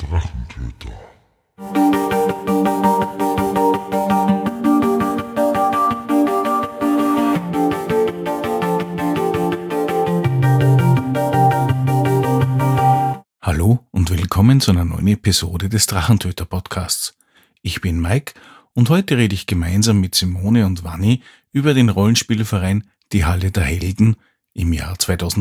Drachentöter. Hallo und willkommen zu einer neuen Episode des Drachentöter-Podcasts. Ich bin Mike und heute rede ich gemeinsam mit Simone und Vanni über den Rollenspielverein Die Halle der Helden im Jahr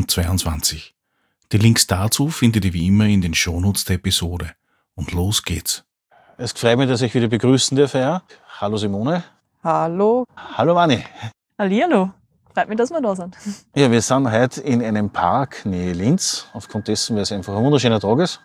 2022. Die Links dazu findet ihr wie immer in den Shownotes der Episode. Und los geht's. Es freut mich, dass ich wieder begrüßen darf. Ja. Hallo Simone. Hallo. Hallo Vanni. Hallihallo. Freut mich, dass wir da sind. Ja, wir sind heute in einem Park nähe Linz. Aufgrund dessen, weil es einfach ein wunderschöner Tag ist.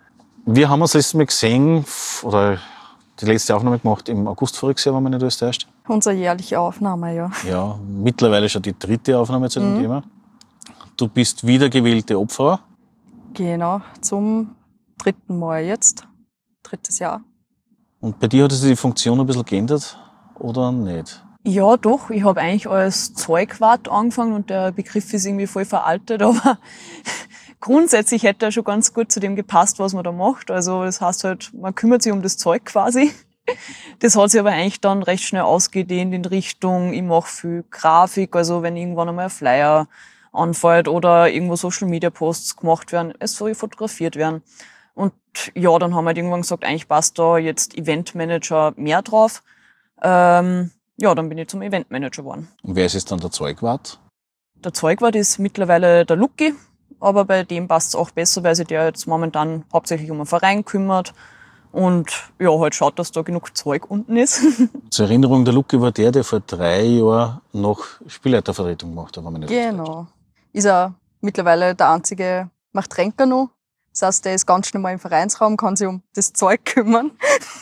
Wir haben uns letztes Mal gesehen, oder die letzte Aufnahme gemacht im August voriges Jahr, wenn man nicht alles täuscht. Unsere jährliche Aufnahme, ja. Ja, mittlerweile schon die dritte Aufnahme zu dem Thema. Du bist wiedergewählte Obfrau. Genau, zum 3. Mal jetzt. 3. Jahr. Und bei dir hat sich die Funktion ein bisschen geändert, oder nicht? Ja, doch. Ich habe eigentlich als Zeugwart angefangen und der Begriff ist irgendwie voll veraltet, aber grundsätzlich hätte er schon ganz gut zu dem gepasst, was man da macht. Also das heißt halt, man kümmert sich um das Zeug quasi. Das hat sich aber eigentlich dann recht schnell ausgedehnt in Richtung, ich mache viel Grafik, also wenn irgendwann einmal ein Flyer anfällt oder irgendwo Social-Media-Posts gemacht werden, es soll fotografiert werden. Und ja, dann haben wir halt irgendwann gesagt, eigentlich passt da jetzt Eventmanager mehr drauf. Ja, dann bin ich zum Eventmanager geworden. Und wer ist jetzt dann der Zeugwart? Der Zeugwart ist mittlerweile der Luki, aber bei dem passt es auch besser, weil sich der jetzt momentan hauptsächlich um einen Verein kümmert und ja, halt schaut, dass da genug Zeug unten ist. Zur Erinnerung, der Luki war der vor 3 Jahren noch Spielleitervertretung gemacht hat, wenn man nicht Genau. Ist er mittlerweile der einzige, macht Tränker noch. Das heißt, der ist ganz schnell mal im Vereinsraum, kann sich um das Zeug kümmern.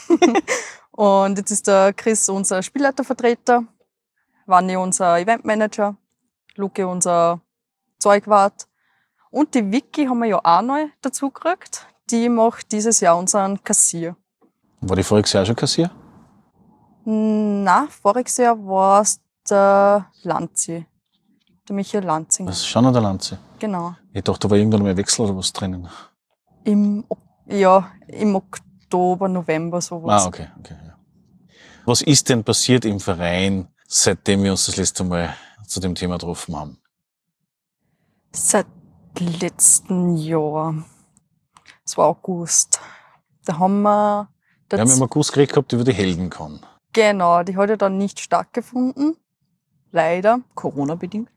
Und jetzt ist der Chris unser Spielleitervertreter, Vanni unser Eventmanager, Luki unser Zeugwart. Und die Vicky haben wir ja auch neu dazu gekriegt. Die macht dieses Jahr unseren Kassier. War die voriges Jahr schon Kassier? Nein, voriges Jahr war es der Lanzi. Der Michael Lanzinger. Das ist schon noch der Lanze. Genau. Ich dachte, da war irgendwann mal ein Wechsel oder was drinnen. Im Oktober, November sowas. Ah, okay. Ja. Was ist denn passiert im Verein, seitdem wir uns das letzte Mal zu dem Thema getroffen haben? Seit letzten Jahr. Es war August. Da haben wir... Wir haben ja im August geredet gehabt über die Heldencon. Genau, die hat ja dann nicht stattgefunden. Leider. Corona-bedingt.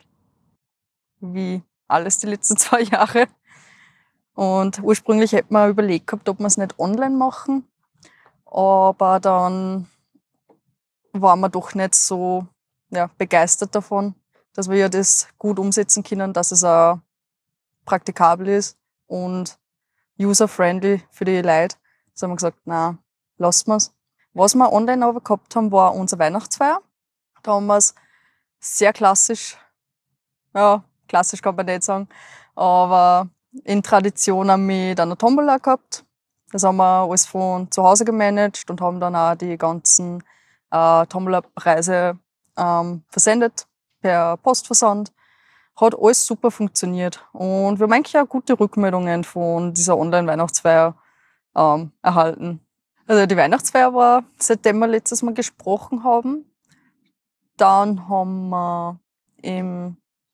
Wie alles die letzten 2 Jahre. Und ursprünglich hätten wir überlegt gehabt, ob wir es nicht online machen. Aber dann waren wir doch nicht so begeistert davon, dass wir ja das gut umsetzen können, dass es auch praktikabel ist und user-friendly für die Leute. So haben wir gesagt, nein, lassen wir es. Was wir online aber gehabt haben, war unser Weihnachtsfeier. Da haben wir es sehr klassisch, klassisch kann man nicht sagen, aber in Tradition mit einer Tombola gehabt. Das haben wir alles von zu Hause gemanagt und haben dann auch die ganzen Tombola-Preise versendet per Postversand. Hat alles super funktioniert. Und wir haben eigentlich auch gute Rückmeldungen von dieser Online-Weihnachtsfeier erhalten. Also die Weihnachtsfeier war, seitdem wir letztes Mal gesprochen haben. Dann haben wir im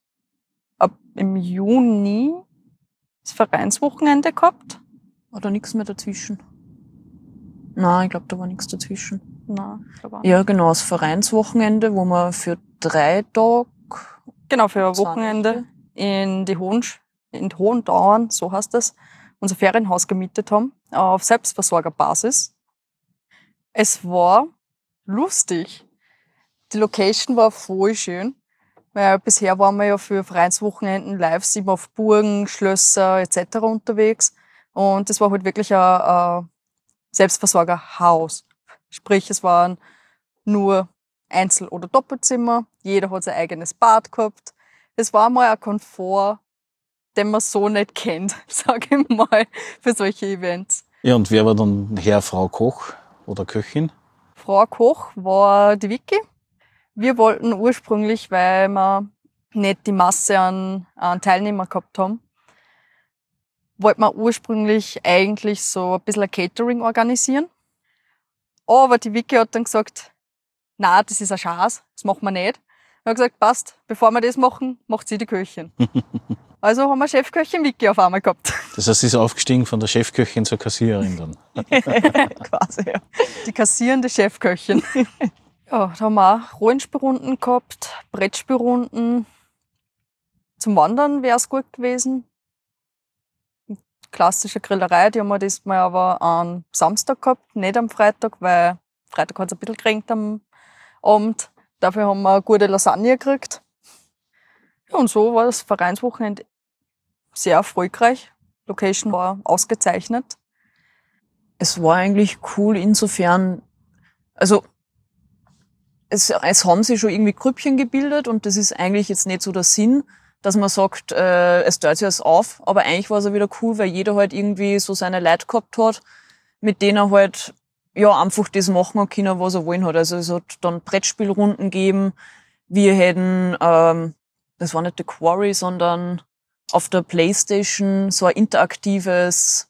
Juni das Vereinswochenende gehabt. Oder nichts mehr dazwischen? Nein, ich glaube, da war nichts dazwischen. Nein, ich glaube auch nicht. Ja, genau, das Vereinswochenende, wo wir für 3 Tage... Genau, für ein Wochenende in Hohendauern, so heißt das, unser Ferienhaus gemietet haben, auf Selbstversorgerbasis. Es war lustig. Die Location war voll schön. Weil bisher waren wir ja für Vereinswochenenden live immer auf Burgen, Schlösser etc. unterwegs. Und das war halt wirklich ein Selbstversorgerhaus. Sprich, es waren nur Einzel- oder Doppelzimmer. Jeder hat sein eigenes Bad gehabt. Es war mal ein Komfort, den man so nicht kennt, sage ich mal, für solche Events. Ja, und wer war dann Herr, Frau Koch oder Köchin? Frau Koch war die Vicky. Wir wollten ursprünglich, weil wir nicht die Masse an Teilnehmern gehabt haben, wollten wir ursprünglich eigentlich so ein bisschen ein Catering organisieren. Aber die Vicky hat dann gesagt, na, das ist ein Schatz, das machen wir nicht. Ich habe gesagt, passt, bevor wir das machen, macht sie die Köchin. Also haben wir Chefköchin Vicky auf einmal gehabt. Das heißt, sie ist aufgestiegen von der Chefköchin zur Kassiererin dann. Quasi, ja. Die kassierende Chefköchin. Ja, da haben wir auch Rollenspielrunden gehabt, Brettspielrunden. Zum Wandern wäre es gut gewesen. Klassische Grillerei, die haben wir diesmal aber am Samstag gehabt, nicht am Freitag, weil Freitag hat es ein bisschen geregnet am Abend. Dafür haben wir eine gute Lasagne gekriegt. Ja, und so war das Vereinswochenende sehr erfolgreich. Location war ausgezeichnet. Es war eigentlich cool insofern, also es haben sich schon irgendwie Grüppchen gebildet und das ist eigentlich jetzt nicht so der Sinn, dass man sagt, es teilt sich alles auf, aber eigentlich war es auch wieder cool, weil jeder halt irgendwie so seine Leute gehabt hat, mit denen er halt ja einfach das machen hat können, was er wollen hat. Also es hat dann Brettspielrunden gegeben, wir hätten, das war nicht The Quarry, sondern auf der Playstation so ein interaktives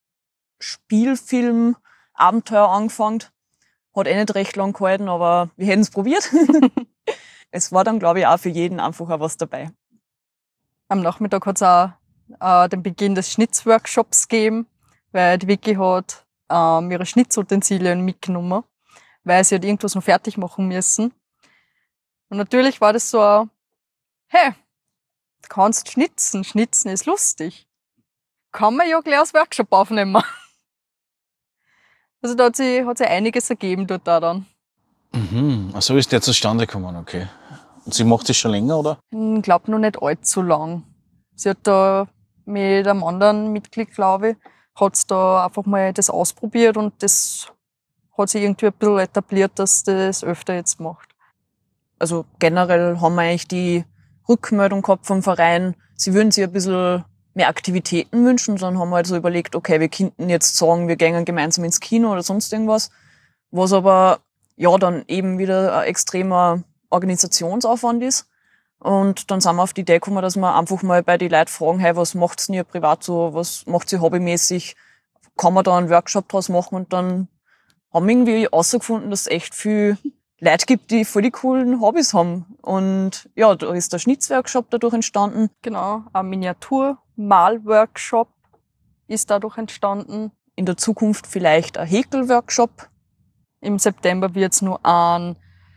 Spielfilm-Abenteuer angefangen. Hat nicht recht lang gehalten, aber wir hätten es probiert. Es war dann, glaube ich, auch für jeden einfach auch was dabei. Am Nachmittag hat es auch den Beginn des Schnitzworkshops gegeben, weil die Vicky hat ihre Schnitzutensilien mitgenommen, weil sie hat irgendwas noch fertig machen müssen. Und natürlich war das so, hey, du kannst schnitzen, schnitzen ist lustig. Kann man ja gleich als Workshop aufnehmen. Also da hat sie einiges ergeben dort da dann. Mhm. So ist der zustande gekommen, okay. Und sie macht das schon länger, oder? Ich glaube noch nicht allzu lang. Sie hat da mit einem anderen Mitglied, glaube ich, hat's da einfach mal das ausprobiert und das hat sich irgendwie ein bisschen etabliert, dass das öfter jetzt macht. Also generell haben wir eigentlich die Rückmeldung gehabt vom Verein, sie würden sich ein bisschen mehr Aktivitäten wünschen. Dann haben wir halt so überlegt, okay, wir könnten jetzt sagen, wir gehen gemeinsam ins Kino oder sonst irgendwas. Was aber ja dann eben wieder ein extremer Organisationsaufwand ist. Und dann sind wir auf die Idee gekommen, dass wir einfach mal bei den Leuten fragen, hey, was macht's denn ihr privat so, was macht ihr hobbymäßig, kann man da einen Workshop draus machen? Und dann haben wir irgendwie herausgefunden, dass es echt viel Leute gibt, die voll die coolen Hobbys haben. Und ja, da ist der Schnitzworkshop dadurch entstanden. Genau, ein Miniatur-Mal-Workshop ist dadurch entstanden. In der Zukunft vielleicht ein Häkel-Workshop. Im September wird es nur ein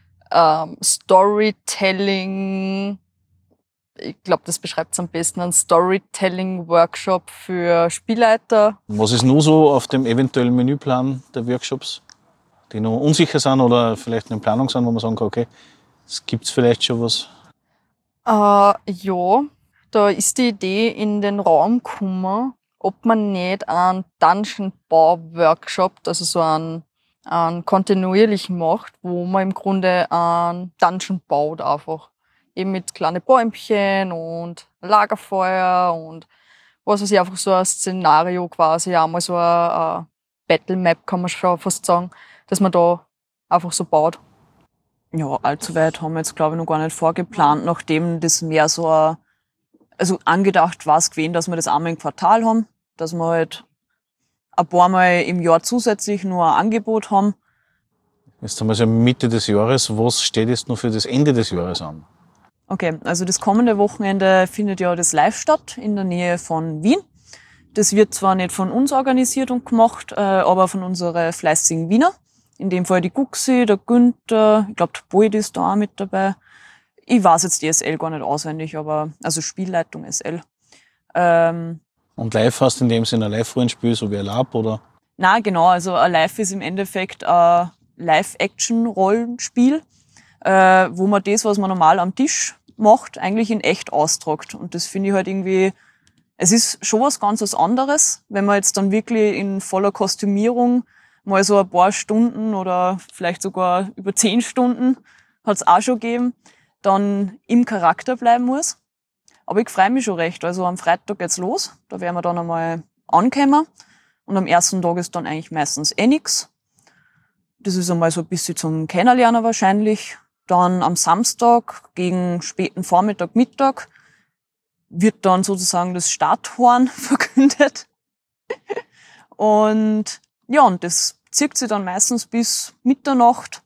Storytelling, ich glaube, das beschreibt es am besten, ein Storytelling-Workshop für Spielleiter. Was ist nur so auf dem eventuellen Menüplan der Workshops, die noch unsicher sind oder vielleicht in Planung sind, wo man sagen kann, okay, es gibt vielleicht schon was? Ja, da ist die Idee in den Raum gekommen, ob man nicht einen Dungeon-Bau-Workshop, also so einen kontinuierlichen macht, wo man im Grunde einen Dungeon baut einfach. Eben mit kleinen Bäumchen und Lagerfeuer und was weiß ich, einfach so ein Szenario quasi, einmal so ein Battle Map kann man schon fast sagen, dass man da einfach so baut. Ja, allzu weit haben wir jetzt, glaube ich, noch gar nicht vorgeplant, nachdem das mehr so also angedacht war es gewesen, dass wir das einmal im Quartal haben, dass wir halt ein paar Mal im Jahr zusätzlich nur ein Angebot haben. Jetzt haben wir so Mitte des Jahres. Was steht jetzt noch für das Ende des Jahres an? Okay, also das kommende Wochenende findet ja das Live statt in der Nähe von Wien. Das wird zwar nicht von uns organisiert und gemacht, aber von unseren fleißigen Wiener. In dem Fall die Guxi, der Günther, ich glaube der Boyd ist da auch mit dabei. Ich weiß jetzt die SL gar nicht auswendig, aber also Spielleitung SL. Und live hast du in dem Sinne ein Live-Rollenspiel, so wie ein Lab, oder? Na genau, also ein Live ist im Endeffekt ein Live-Action-Rollenspiel, wo man das, was man normal am Tisch macht, eigentlich in echt austragt. Und das finde ich halt irgendwie, es ist schon was ganz anderes, wenn man jetzt dann wirklich in voller Kostümierung mal so ein paar Stunden oder vielleicht sogar über 10 Stunden, hat's auch schon gegeben, dann im Charakter bleiben muss. Aber ich freue mich schon recht. Also am Freitag geht's los. Da werden wir dann einmal ankommen. Und am ersten Tag ist dann eigentlich meistens nix. Das ist einmal so ein bisschen zum Kennenlernen wahrscheinlich. Dann am Samstag gegen späten Vormittag, Mittag wird dann sozusagen das Starthorn verkündet. Und ja, und das zieht sich dann meistens bis Mitternacht,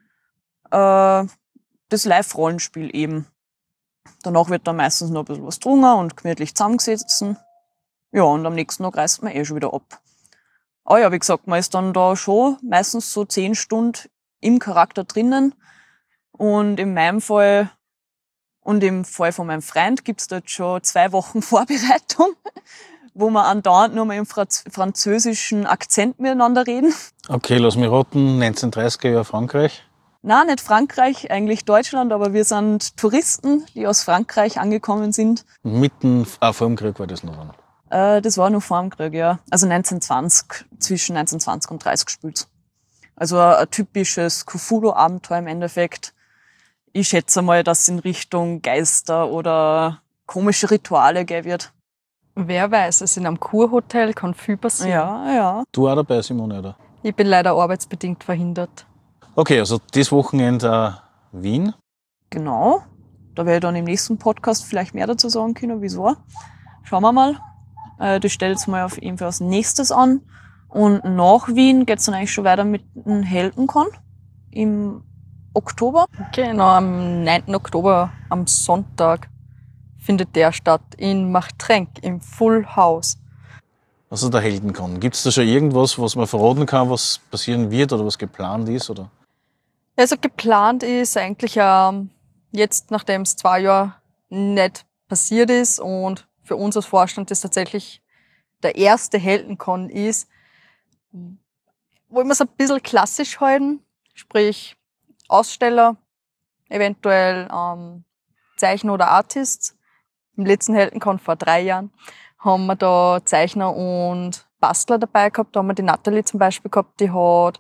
das Live-Rollenspiel eben. Danach wird dann meistens noch ein bisschen was getrunken und gemütlich zusammengesessen. Ja, und am nächsten Tag reist man schon wieder ab. Aber ja, wie gesagt, man ist dann da schon meistens so 10 Stunden im Charakter drinnen. Und in meinem Fall und im Fall von meinem Freund gibt's dort schon 2 Wochen Vorbereitung, wo wir andauernd nur mal im französischen Akzent miteinander reden. Okay, lass mich raten, 1930er Jahre Frankreich. Nein, nicht Frankreich, eigentlich Deutschland, aber wir sind Touristen, die aus Frankreich angekommen sind. Mitten vor dem Krieg war das noch. Das war noch vor dem Krieg, ja. Also 1920, zwischen 1920 und 30 gespielt. Also ein typisches Cthulhu-Abenteuer im Endeffekt. Ich schätze mal, dass es in Richtung Geister oder komische Rituale gehen wird. Wer weiß, es in einem Kurhotel kann viel passieren. Ja, ja. Du auch dabei, Simone, oder? Ich bin leider arbeitsbedingt verhindert. Okay, also das Wochenende Wien. Genau. Da werde ich dann im nächsten Podcast vielleicht mehr dazu sagen können, wie es war. Schauen wir mal. Das stellt es mal auf jeden Fall als nächstes an. Und nach Wien geht es dann eigentlich schon weiter mit dem Heldenkon im Oktober. Genau, am 9. Oktober, am Sonntag, findet der statt in Machtrenk im Full House. Also der Heldenkon. Gibt es da schon irgendwas, was man verraten kann, was passieren wird oder was geplant ist? Oder? Also geplant ist eigentlich jetzt, nachdem es 2 Jahre nicht passiert ist und für uns als Vorstand das tatsächlich der erste Heldenkon ist, wollen wir es ein bisschen klassisch halten, sprich Aussteller, eventuell Zeichner oder Artists. Im letzten Heldenkon vor 3 Jahren haben wir da Zeichner und Bastler dabei gehabt. Da haben wir die Nathalie zum Beispiel gehabt, die hat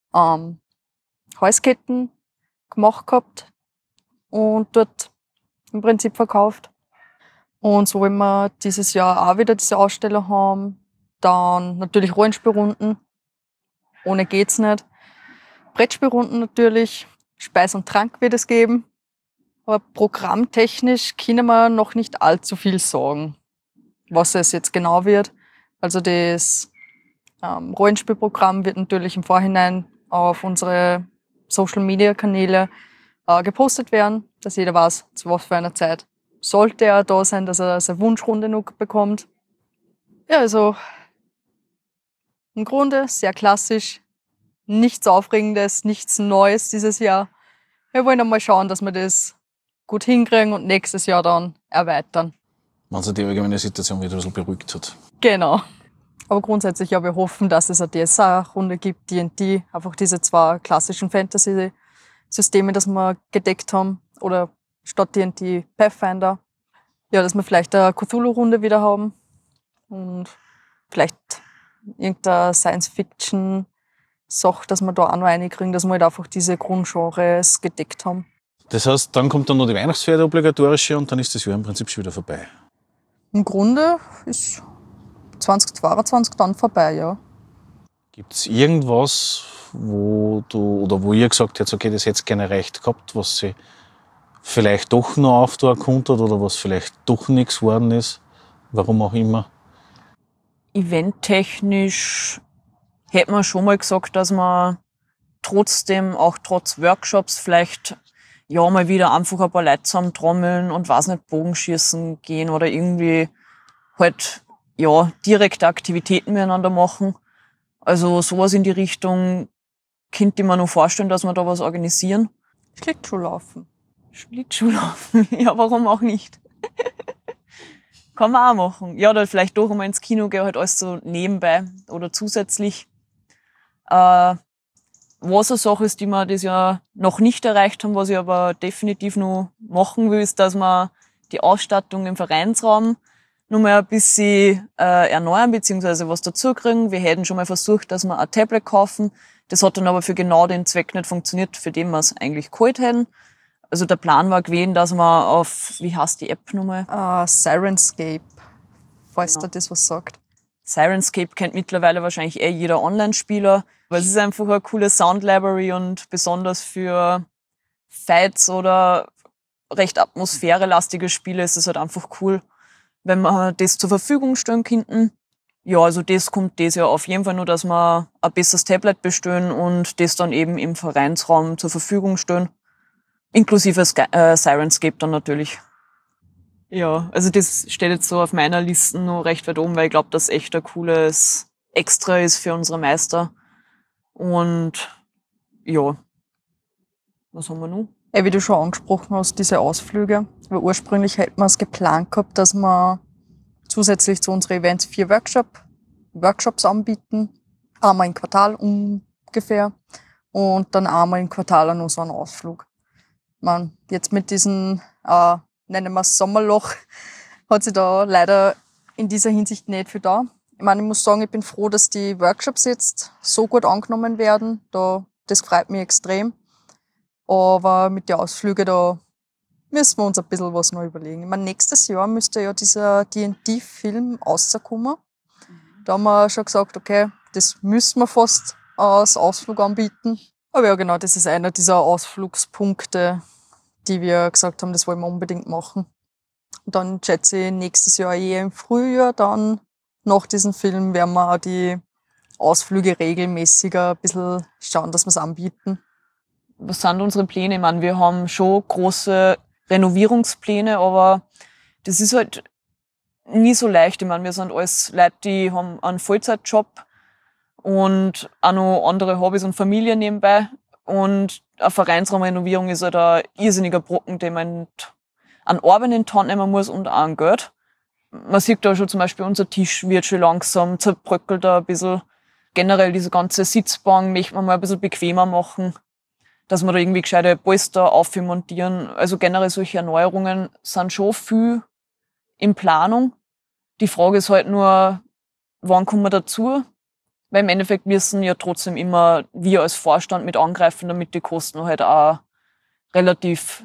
Halsketten gemacht gehabt und dort im Prinzip verkauft. Und so wollen wir dieses Jahr auch wieder diese Aussteller haben. Dann natürlich Rollenspielrunden. Ohne geht's nicht. Brettspielrunden natürlich. Speis und Trank wird es geben. Aber programmtechnisch können wir noch nicht allzu viel sagen, was es jetzt genau wird. Also das Rollenspielprogramm wird natürlich im Vorhinein auf unsere Social-Media-Kanäle gepostet werden, dass jeder weiß, zu was für einer Zeit sollte er da sein, dass er seine Wunschrunde noch bekommt. Ja, also im Grunde sehr klassisch, nichts Aufregendes, nichts Neues dieses Jahr. Wir wollen einmal schauen, dass wir das gut hinkriegen und nächstes Jahr dann erweitern. Wenn sich die allgemeine Situation wieder ein bisschen beruhigt hat. Genau. Aber grundsätzlich ja, wir hoffen, dass es eine DSA-Runde gibt, D&D, einfach diese 2 klassischen Fantasy-Systeme, das wir gedeckt haben, oder statt D&D Pathfinder. Ja, dass wir vielleicht eine Cthulhu-Runde wieder haben und vielleicht irgendeine Science-Fiction-Sache, dass wir da auch noch reinkriegen, dass wir halt einfach diese Grundgenres gedeckt haben. Das heißt, dann kommt dann noch die Weihnachtsfeier, die obligatorische, und dann ist das Jahr im Prinzip schon wieder vorbei. Im Grunde ist 2022 dann vorbei, ja. Gibt es irgendwas, wo ihr gesagt habt, okay, das hätte ihr gerne erreicht gehabt, was sie vielleicht doch noch auftun konnte oder was vielleicht doch nichts geworden ist? Warum auch immer? Eventtechnisch hätte man schon mal gesagt, dass man trotzdem, auch trotz Workshops, vielleicht ja mal wieder einfach ein paar Leute zusammentrommeln und weiß nicht, Bogenschießen gehen oder irgendwie halt ja direkte Aktivitäten miteinander machen. Also sowas in die Richtung könnte ich mir noch vorstellen, dass wir da was organisieren. Schlittschuhlaufen. Schlittschuhlaufen, ja, warum auch nicht? Kann man auch machen. Ja, oder vielleicht doch einmal ins Kino gehen, halt alles so nebenbei oder zusätzlich. Was eine Sache ist, die wir das Jahr noch nicht erreicht haben, was ich aber definitiv noch machen will, ist, dass wir die Ausstattung im Vereinsraum noch mal ein bisschen erneuern, beziehungsweise was dazukriegen. Wir hätten schon mal versucht, dass wir ein Tablet kaufen. Das hat dann aber für genau den Zweck nicht funktioniert, für den wir es eigentlich geholt hätten. Also der Plan war gewesen, dass wir auf, wie heißt die App nochmal? Sirenscape, falls Genau. dir das was sagt. Sirenscape kennt mittlerweile wahrscheinlich jeder Online-Spieler, weil es ist einfach eine coole Sound-Library und besonders für Fights oder recht atmosphärelastige Spiele ist es halt einfach cool. wenn wir das zur Verfügung stellen könnten. Ja, also das kommt dieses Jahr auf jeden Fall nur, dass wir ein besseres Tablet bestellen und das dann eben im Vereinsraum zur Verfügung stellen. Inklusive Sirenscape dann natürlich. Ja, also das steht jetzt so auf meiner Liste noch recht weit oben, weil ich glaube, das echt ein cooles Extra ist für unsere Meister. Und ja, was haben wir noch? Wie du schon angesprochen hast, diese Ausflüge. Weil ursprünglich hätten wir es geplant gehabt, dass wir zusätzlich zu unseren Events 4 Workshops anbieten. Einmal im Quartal ungefähr. Und dann einmal im Quartal noch so einen Ausflug. Jetzt mit diesem, nennen wir es Sommerloch, hat sich da leider in dieser Hinsicht nicht viel da. Ich meine, ich muss sagen, ich bin froh, dass die Workshops jetzt so gut angenommen werden. Das freut mich extrem. Aber mit den Ausflügen, da müssen wir uns ein bisschen was noch überlegen. Ich meine, nächstes Jahr müsste ja dieser D&D-Film rauskommen. Da haben wir schon gesagt, okay, das müssen wir fast als Ausflug anbieten. Aber ja, genau, das ist einer dieser Ausflugspunkte, die wir gesagt haben, das wollen wir unbedingt machen. Und dann schätze ich nächstes Jahr im Frühjahr, dann nach diesem Film werden wir auch die Ausflüge regelmäßiger ein bisschen schauen, dass wir es anbieten. Was sind unsere Pläne? Ich meine, wir haben schon große Renovierungspläne, aber das ist halt nie so leicht. Ich meine, wir sind alles Leute, die haben einen Vollzeitjob und auch noch andere Hobbys und Familie nebenbei. Und eine Vereinsraumrenovierung ist halt ein irrsinniger Brocken, den man an Arbeit in die Hand nehmen muss und auch an Geld. Man sieht da schon zum Beispiel, unser Tisch wird schon langsam, zerbröckelt da ein bisschen. Generell diese ganze Sitzbank möchte man mal ein bisschen bequemer machen, dass wir da irgendwie gescheite Polster aufmontieren. Also generell solche Erneuerungen sind schon viel in Planung. Die Frage ist halt nur, wann kommen wir dazu? Weil im Endeffekt müssen ja trotzdem immer wir als Vorstand mit angreifen, damit die Kosten halt auch relativ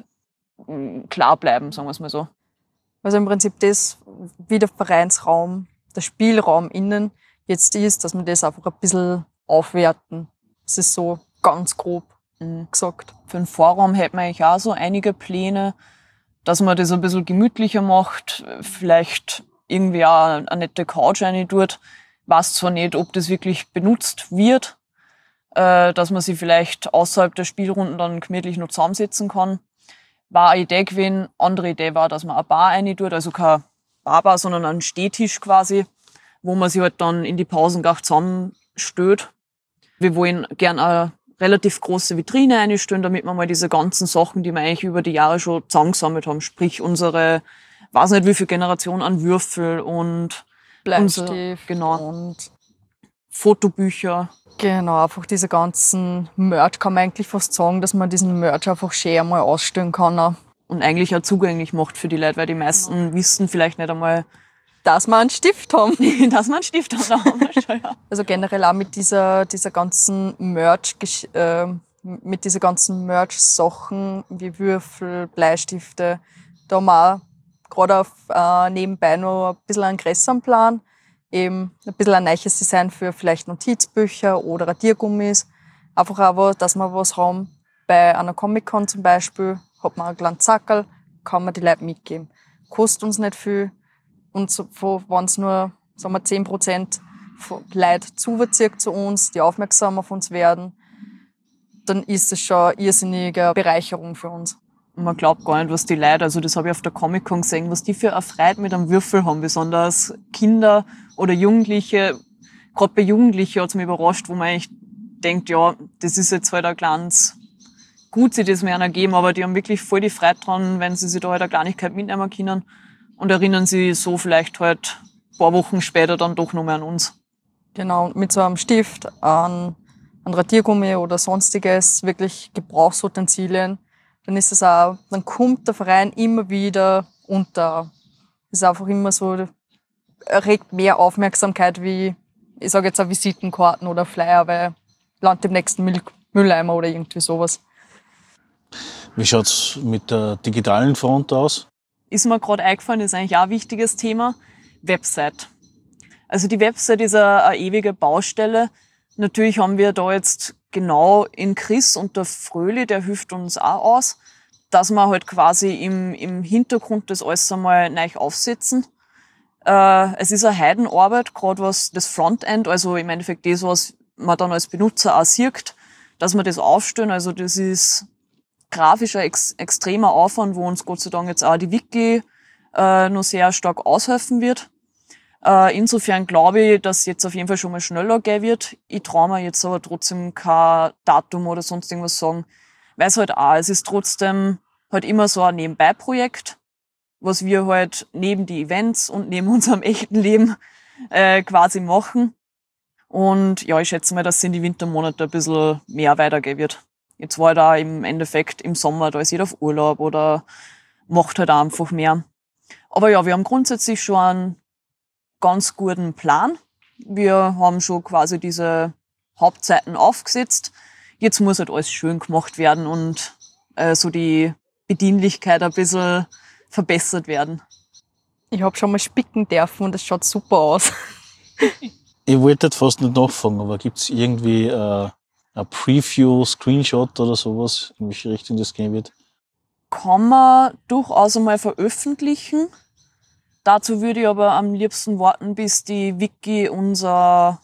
klar bleiben, sagen wir es mal so. Also im Prinzip das, wie der Vereinsraum, der Spielraum innen jetzt ist, dass wir das einfach ein bisschen aufwerten. Das ist so ganz grob gesagt. Für den Vorraum hätten wir eigentlich auch so einige Pläne, dass man das ein bisschen gemütlicher macht, vielleicht irgendwie auch eine nette Couch rein tut. Weiß zwar nicht, ob das wirklich benutzt wird, dass man sich vielleicht außerhalb der Spielrunden dann gemütlich noch zusammensetzen kann. War eine Idee gewesen. Andere Idee war, dass man eine Bar rein tut, also kein Barbar, sondern einen Stehtisch quasi, wo man sich halt dann in die Pausen gar zusammenstellt. Wir wollen gern eine relativ große Vitrine einstellen, damit wir mal diese ganzen Sachen, die wir eigentlich über die Jahre schon zusammengesammelt haben, sprich unsere, weiß nicht wie viel Generation an Würfel und Bleistift genau, und Fotobücher. Genau, einfach diese ganzen Merch kann man eigentlich fast sagen, dass man diesen Merch einfach schön einmal ausstellen kann. Auch. Und eigentlich auch zugänglich macht für die Leute, weil die meisten wissen vielleicht nicht einmal, dass wir einen Stift haben. dass wir einen Stift haben, da haben wir schon, ja. Also generell auch mit dieser ganzen mit diesen ganzen Merch-Sachen wie Würfel, Bleistifte, da haben wir auch gerade auf nebenbei noch ein bisschen einen größeren Plan. Eben ein bisschen ein neues Design für vielleicht Notizbücher oder Radiergummis. Einfach auch, dass wir was haben. Bei einer Comic-Con zum Beispiel hat man einen kleinen Zackerl, kann man die Leute mitgeben. Kostet uns nicht viel. Und so, wenn es nur, sagen wir, 10% Leute zuverzieht zu uns, die aufmerksam auf uns werden, dann ist es schon eine irrsinnige Bereicherung für uns. Und man glaubt gar nicht, was die Leute, also das habe ich auf der Comic-Con gesehen, was die für eine Freude mit einem Würfel haben, besonders Kinder oder Jugendliche. Gerade bei Jugendlichen hat es mich überrascht, wo man eigentlich denkt, ja, das ist jetzt halt ein kleines Gut, sie das mir einer geben, aber die haben wirklich voll die Freude dran, wenn sie sich da halt eine Kleinigkeit mitnehmen können und erinnern sie so vielleicht halt ein paar Wochen später dann doch noch mehr an uns. Genau, und mit so einem Stift, ein Radiergummi oder sonstiges, wirklich Gebrauchsutensilien, dann ist es auch, dann kommt der Verein immer wieder unter. Es ist einfach immer so, erregt mehr Aufmerksamkeit wie, ich sage jetzt auch Visitenkarten oder Flyer, weil landet im nächsten Mülleimer oder irgendwie sowas. Wie schaut's mit der digitalen Front aus? Ist mir gerade eingefallen, ist eigentlich auch ein wichtiges Thema, Website. Also die Website ist eine ewige Baustelle. Natürlich haben wir da jetzt genau in Chris und der Fröhli, der hilft uns auch aus, dass wir halt quasi im Hintergrund das alles einmal neu aufsetzen. Es ist eine Heidenarbeit, gerade was das Frontend, also im Endeffekt das, was man dann als Benutzer auch sieht, dass wir das aufstellen. Also das ist grafisch ein extremer Aufwand, wo uns Gott sei Dank jetzt auch die Wiki noch sehr stark aushelfen wird. Insofern glaube ich, dass jetzt auf jeden Fall schon mal schneller gehen wird. Ich traue mir jetzt aber trotzdem kein Datum oder sonst irgendwas sagen, weil es ist trotzdem halt immer so ein Nebenbei-Projekt, was wir halt neben die Events und neben unserem echten Leben quasi machen. Und ja, ich schätze mal, dass es in die Wintermonate ein bisschen mehr weitergehen wird. Jetzt war da im Endeffekt im Sommer, da ist jeder auf Urlaub oder macht halt einfach mehr. Aber ja, wir haben grundsätzlich schon einen ganz guten Plan. Wir haben schon quasi diese Hauptseiten aufgesetzt. Jetzt muss halt alles schön gemacht werden und so die Bedienlichkeit ein bisschen verbessert werden. Ich habe schon mal spicken dürfen und es schaut super aus. Ich wollte jetzt fast nicht nachfragen, aber gibt es irgendwie ein Preview-Screenshot oder sowas, in welche Richtung das gehen wird? Kann man durchaus einmal veröffentlichen. Dazu würde ich aber am liebsten warten, bis die Wiki unsere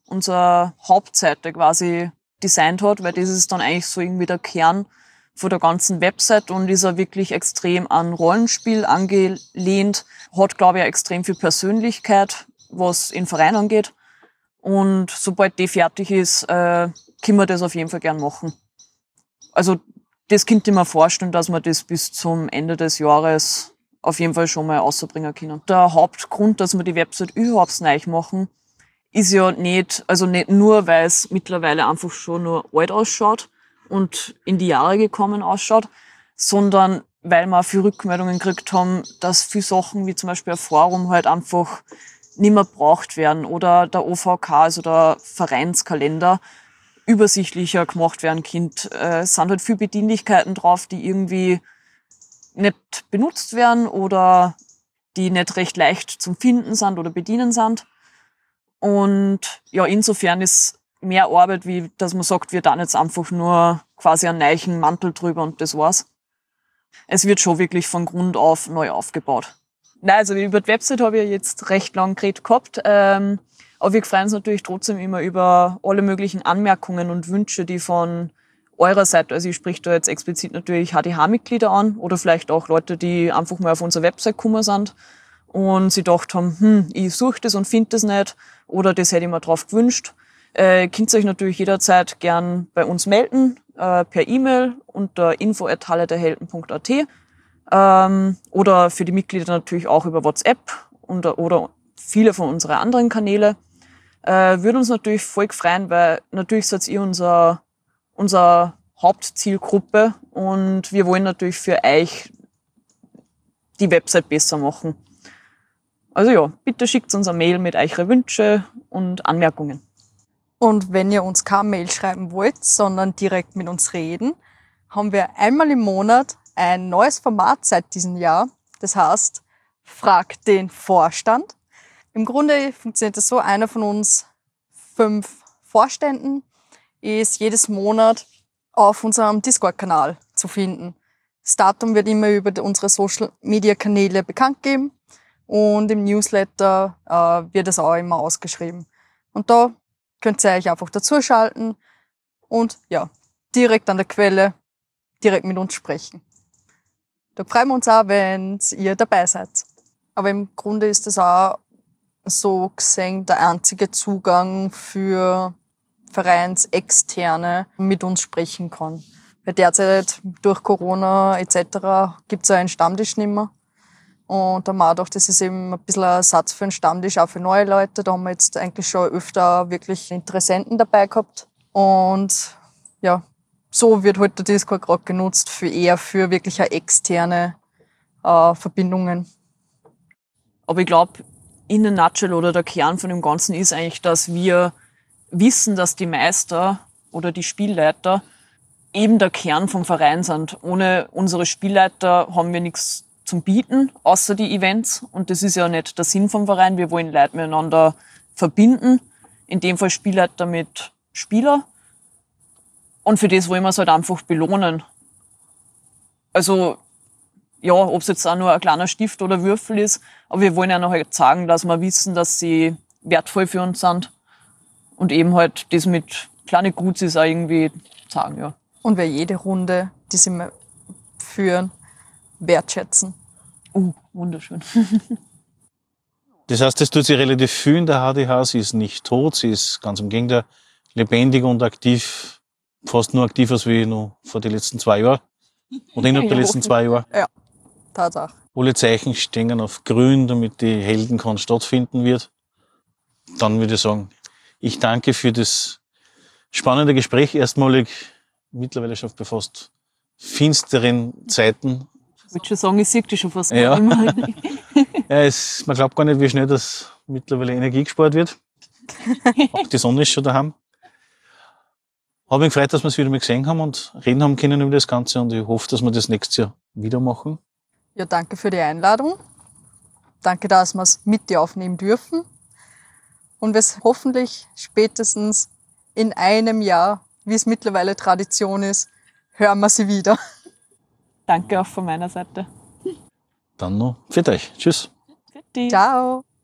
Hauptseite quasi designt hat, weil das ist dann eigentlich so irgendwie der Kern von der ganzen Website und ist ja wirklich extrem an Rollenspiel angelehnt, hat, glaube ich, auch extrem viel Persönlichkeit, was den Verein angeht. Und sobald die fertig ist, können wir das auf jeden Fall gern machen. Also das könnte ich mir vorstellen, dass wir das bis zum Ende des Jahres auf jeden Fall schon mal rausbringen können. Der Hauptgrund, dass wir die Website überhaupt neu machen, ist ja nicht nur, weil es mittlerweile einfach schon nur alt ausschaut und in die Jahre gekommen ausschaut, sondern weil wir auch viele Rückmeldungen gekriegt haben, dass viele Sachen wie zum Beispiel ein Forum halt einfach nicht mehr braucht werden oder der OVK, also der Vereinskalender, übersichtlicher gemacht werden kann. Es sind halt viele Bedienlichkeiten drauf, die irgendwie nicht benutzt werden oder die nicht recht leicht zum Finden sind oder bedienen sind. Und ja, insofern ist mehr Arbeit, wie dass man sagt, wir dann jetzt einfach nur quasi einen neuen Mantel drüber und das war's. Es wird schon wirklich von Grund auf neu aufgebaut. Nein, also über die Website habe ich jetzt recht lang geredet gehabt. Aber wir freuen uns natürlich trotzdem immer über alle möglichen Anmerkungen und Wünsche, die von eurer Seite, also ich spreche da jetzt explizit natürlich HDH-Mitglieder an oder vielleicht auch Leute, die einfach mal auf unsere Website gekommen sind und sie gedacht haben, ich suche das und finde das nicht oder das hätte ich mir drauf gewünscht. Könnt ihr euch natürlich jederzeit gern bei uns melden, per E-Mail unter info@hallederhelden.at oder für die Mitglieder natürlich auch über WhatsApp oder viele von unseren anderen Kanäle. Würde uns natürlich voll freuen, weil natürlich seid ihr unser Hauptzielgruppe und wir wollen natürlich für euch die Website besser machen. Also ja, bitte schickt uns eine Mail mit euren Wünschen und Anmerkungen. Und wenn ihr uns keine Mail schreiben wollt, sondern direkt mit uns reden, haben wir einmal im Monat ein neues Format seit diesem Jahr. Das heißt, fragt den Vorstand. Im Grunde funktioniert das so, einer von uns 5 Vorständen ist jedes Monat auf unserem Discord-Kanal zu finden. Das Datum wird immer über unsere Social-Media-Kanäle bekannt gegeben und im Newsletter wird es auch immer ausgeschrieben. Und da könnt ihr euch einfach dazuschalten und ja, direkt an der Quelle, direkt mit uns sprechen. Da freuen wir uns auch, wenn ihr dabei seid. Aber im Grunde ist das auch so gesehen der einzige Zugang für Vereinsexterne mit uns sprechen kann. Weil derzeit durch Corona etc. gibt es ja einen Stammtisch nicht mehr. Und da haben wir auch gedacht, das ist eben ein bisschen ein Ersatz für einen Stammtisch, auch für neue Leute. Da haben wir jetzt eigentlich schon öfter wirklich Interessenten dabei gehabt. Und ja, so wird halt der Discord gerade genutzt für wirklich externe Verbindungen. Aber ich glaube, in a nutshell oder der Kern von dem Ganzen ist eigentlich, dass wir wissen, dass die Meister oder die Spielleiter eben der Kern vom Verein sind. Ohne unsere Spielleiter haben wir nichts zum Bieten, außer die Events. Und das ist ja nicht der Sinn vom Verein. Wir wollen Leute miteinander verbinden. In dem Fall Spielleiter mit Spieler. Und für das wollen wir es halt einfach belohnen. Also ja, ob es jetzt auch nur ein kleiner Stift oder Würfel ist, aber wir wollen ja noch halt sagen, dass wir wissen, dass sie wertvoll für uns sind und eben halt das mit kleinen Guzis auch irgendwie sagen, ja. Und wir jede Runde, die sie führen, wertschätzen. Wunderschön. Das heißt, das tut sie relativ viel in der HDH. Sie ist nicht tot, sie ist ganz im Gegenteil lebendig und aktiv, fast nur aktiv als wie noch vor den letzten 2 Jahren. Oder innerhalb der letzten 2 Jahre. Ja, Tatsache. Alle Zeichen stehen auf grün, damit die Heldenkon stattfinden wird. Dann würde ich sagen, ich danke für das spannende Gespräch. Erstmalig, mittlerweile schon bei fast finsteren Zeiten. Ich würde schon sagen, ich sehe dich schon fast Ja. immer. Ja, man glaubt gar nicht, wie schnell das mittlerweile Energie gespart wird. Auch die Sonne ist schon daheim. Habe mich gefreut, dass wir es wieder mal gesehen haben und reden haben können über das Ganze und ich hoffe, dass wir das nächstes Jahr wieder machen. Ja, danke für die Einladung. Danke, dass wir es mit dir aufnehmen dürfen. Und wir es hoffentlich spätestens in einem Jahr, wie es mittlerweile Tradition ist, hören wir sie wieder. Danke auch von meiner Seite. Dann noch für euch. Tschüss. Fertig. Ciao.